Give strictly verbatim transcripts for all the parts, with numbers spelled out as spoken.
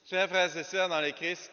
Chers frères et sœurs dans le Christ,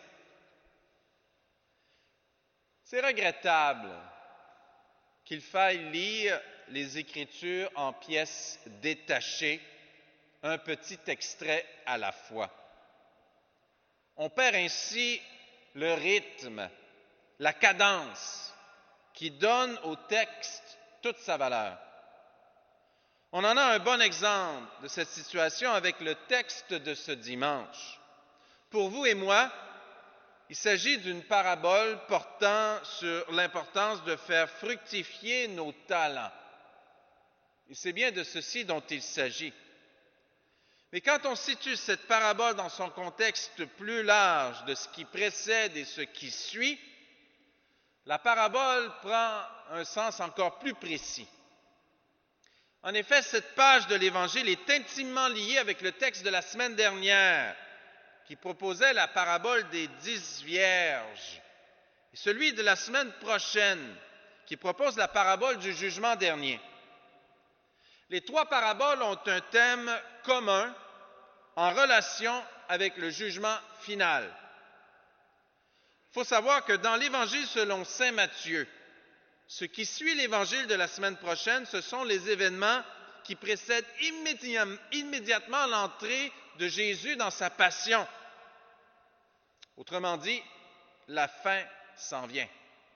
c'est regrettable qu'il faille lire les Écritures en pièces détachées, un petit extrait à la fois. On perd ainsi le rythme, la cadence qui donne au texte toute sa valeur. On en a un bon exemple de cette situation avec le texte de ce dimanche. Pour vous et moi, il s'agit d'une parabole portant sur l'importance de faire fructifier nos talents. Et c'est bien de ceci dont il s'agit. Mais quand on situe cette parabole dans son contexte plus large de ce qui précède et ce qui suit, la parabole prend un sens encore plus précis. En effet, cette page de l'Évangile est intimement liée avec le texte de la semaine dernière, qui proposait la parabole des dix vierges, et celui de la semaine prochaine, qui propose la parabole du jugement dernier. Les trois paraboles ont un thème commun en relation avec le jugement final. Il faut savoir que dans l'Évangile selon saint Matthieu, ce qui suit l'Évangile de la semaine prochaine, ce sont les événements qui précèdent immédiat- immédiatement l'entrée de Jésus dans sa passion. Autrement dit, la fin s'en vient.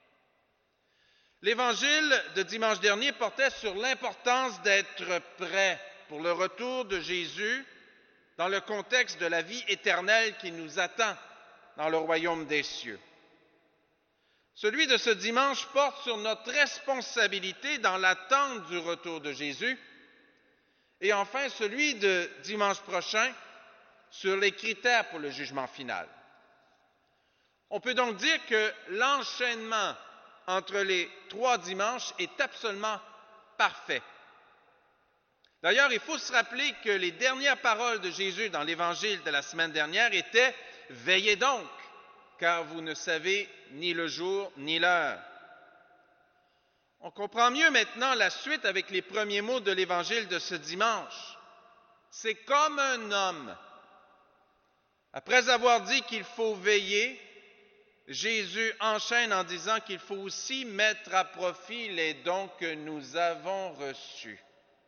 L'Évangile de dimanche dernier portait sur l'importance d'être prêt pour le retour de Jésus dans le contexte de la vie éternelle qui nous attend dans le royaume des cieux. Celui de ce dimanche porte sur notre responsabilité dans l'attente du retour de Jésus. Et enfin, celui de dimanche prochain sur les critères pour le jugement final. On peut donc dire que l'enchaînement entre les trois dimanches est absolument parfait. D'ailleurs, il faut se rappeler que les dernières paroles de Jésus dans l'Évangile de la semaine dernière étaient « Veillez donc, car vous ne savez ni le jour ni l'heure ». On comprend mieux maintenant la suite avec les premiers mots de l'Évangile de ce dimanche. C'est comme un homme. Après avoir dit qu'il faut veiller, Jésus enchaîne en disant qu'il faut aussi mettre à profit les dons que nous avons reçus.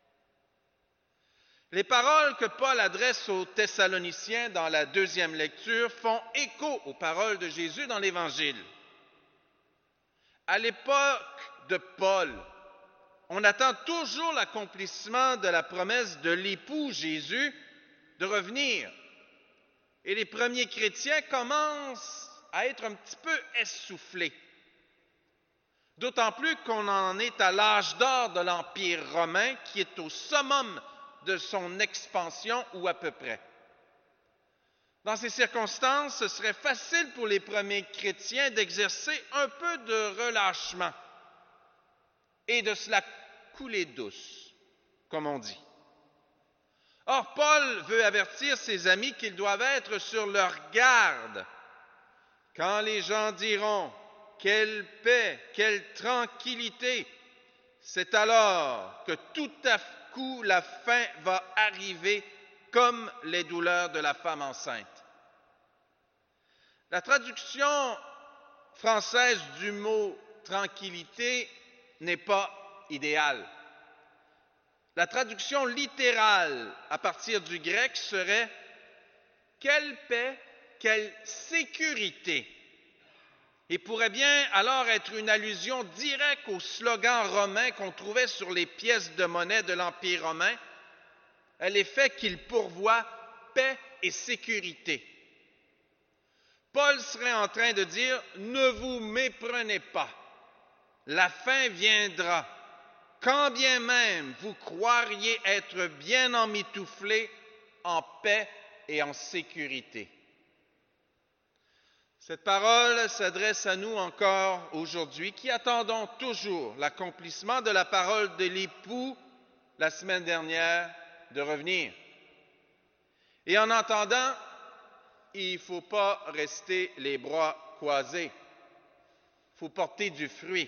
Les paroles que Paul adresse aux Thessaloniciens dans la deuxième lecture font écho aux paroles de Jésus dans l'Évangile. À l'époque de Paul, on attend toujours l'accomplissement de la promesse de l'époux Jésus de revenir. Et les premiers chrétiens commencent à être un petit peu essoufflés. D'autant plus qu'on en est à l'âge d'or de l'Empire romain qui est au summum de son expansion ou à peu près. Dans ces circonstances, ce serait facile pour les premiers chrétiens d'exercer un peu de relâchement et de se la couler douce, comme on dit. Or, Paul veut avertir ses amis qu'ils doivent être sur leur garde. Quand les gens diront « Quelle paix, quelle tranquillité », c'est alors que tout à coup la fin va arriver comme les douleurs de la femme enceinte. La traduction française du mot « tranquillité » n'est pas idéale. La traduction littérale à partir du grec serait « quelle paix, quelle sécurité » et pourrait bien alors être une allusion directe au slogan romain qu'on trouvait sur les pièces de monnaie de l'Empire romain, à l'effet qu'il pourvoit paix et sécurité. Paul serait en train de dire « ne vous méprenez pas, la fin viendra, quand bien même vous croiriez être bien emmitouflés en paix et en sécurité. » Cette parole s'adresse à nous encore aujourd'hui, qui attendons toujours l'accomplissement de la parole de l'époux la semaine dernière de revenir. Et en entendant, il ne faut pas rester les bras croisés. Il faut porter du fruit.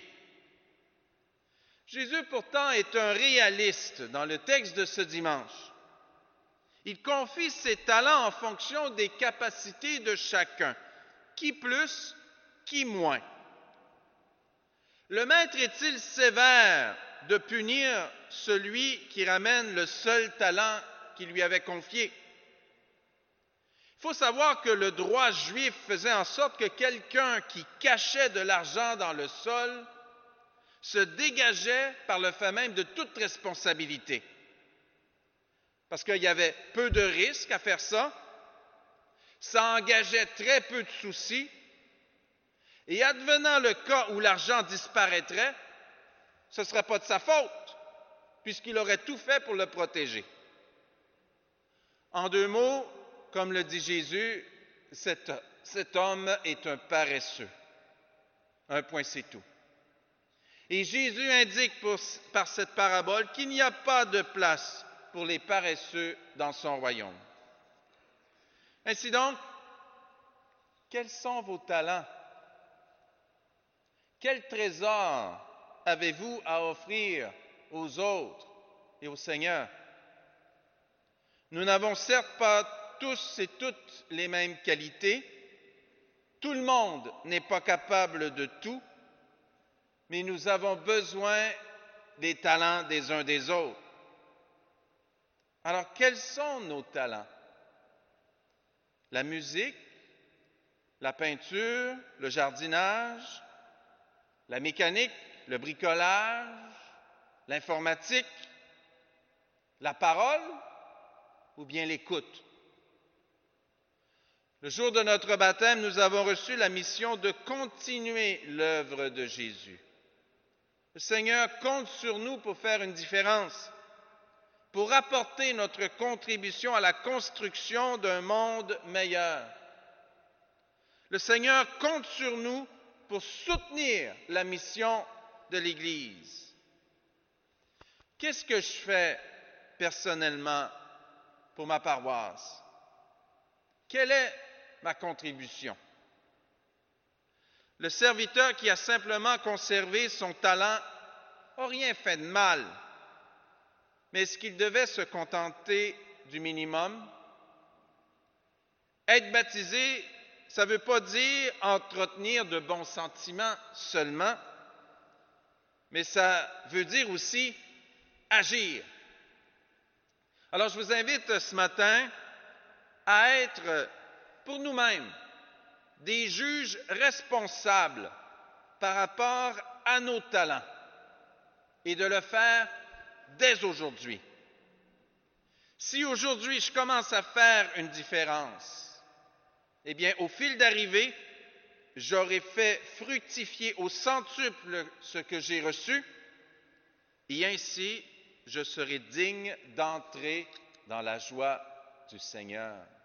Jésus pourtant est un réaliste dans le texte de ce dimanche. Il confie ses talents en fonction des capacités de chacun, qui plus, qui moins. Le maître est-il sévère de punir celui qui ramène le seul talent qu'il lui avait confié? Il faut savoir que le droit juif faisait en sorte que quelqu'un qui cachait de l'argent dans le sol se dégageait par le fait même de toute responsabilité. Parce qu'il y avait peu de risques à faire ça, ça engageait très peu de soucis, et advenant le cas où l'argent disparaîtrait, ce ne serait pas de sa faute, puisqu'il aurait tout fait pour le protéger. En deux mots, comme le dit Jésus, cet, cet homme est un paresseux. Un point, c'est tout. Et Jésus indique pour, par cette parabole qu'il n'y a pas de place pour les paresseux dans son royaume. Ainsi donc, quels sont vos talents? Quel trésor avez-vous à offrir aux autres et au Seigneur? Nous n'avons certes pas tous et toutes les mêmes qualités. Tout le monde n'est pas capable de tout, mais nous avons besoin des talents des uns des autres. Alors, quels sont nos talents? La musique, la peinture, le jardinage, la mécanique, le bricolage, l'informatique, la parole ou bien l'écoute? Le jour de notre baptême, nous avons reçu la mission de continuer l'œuvre de Jésus. Le Seigneur compte sur nous pour faire une différence, pour apporter notre contribution à la construction d'un monde meilleur. Le Seigneur compte sur nous pour soutenir la mission de l'Église. Qu'est-ce que je fais personnellement pour ma paroisse? Quelle est ma contribution? Le serviteur qui a simplement conservé son talent n'a rien fait de mal, mais est-ce qu'il devait se contenter du minimum? Être baptisé, ça ne veut pas dire entretenir de bons sentiments seulement, mais ça veut dire aussi agir. Alors je vous invite ce matin à être pour nous-mêmes des juges responsables par rapport à nos talents et de le faire dès aujourd'hui. Si aujourd'hui je commence à faire une différence, eh bien au fil d'arrivée, j'aurai fait fructifier au centuple ce que j'ai reçu et ainsi je serai digne d'entrer dans la joie du Seigneur.